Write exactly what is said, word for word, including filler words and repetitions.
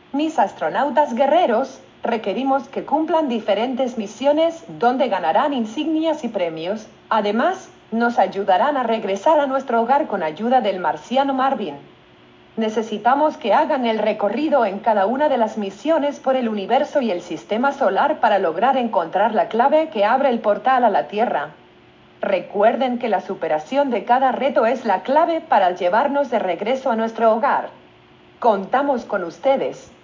Mis astronautas guerreros, requerimos que cumplan diferentes misiones donde ganarán insignias y premios. Además, nos ayudarán a regresar a nuestro hogar con ayuda del marciano Marvin. Necesitamos que hagan el recorrido en cada una de las misiones por el universo y el sistema solar para lograr encontrar la clave que abre el portal a la Tierra. Recuerden que la superación de cada reto es la clave para llevarnos de regreso a nuestro hogar. Contamos con ustedes.